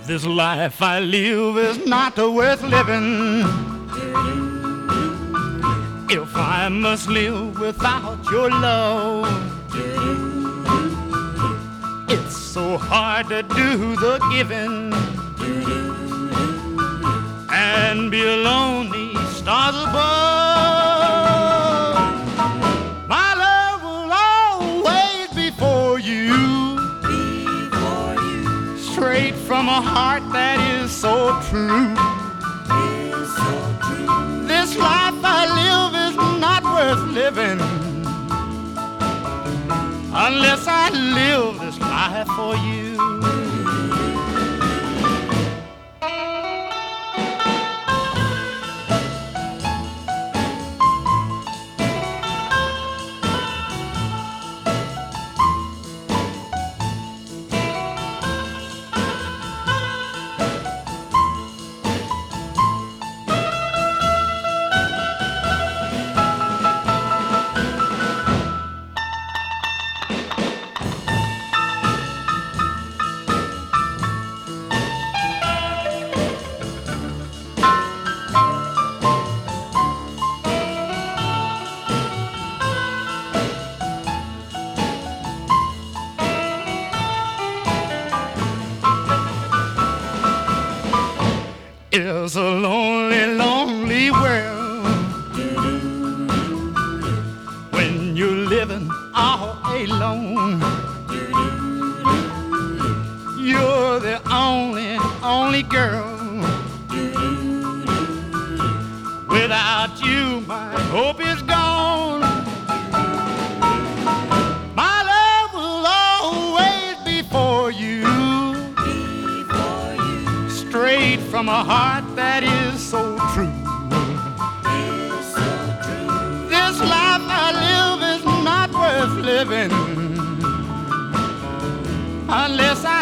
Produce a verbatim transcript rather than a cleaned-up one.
This life I live is not worth living if I must live without your love. It's so hard to do the giving and be alone these stars above. My love will always be for you, straight from a heart that is so true. This life I live is not worth living unless I live this life for you. It's a lonely, lonely world when you're living all alone. You're the only, only girl. Without you, my hope is gone. My love will always be for you, straight from a heart that is so true. This life I live is not worth living unless I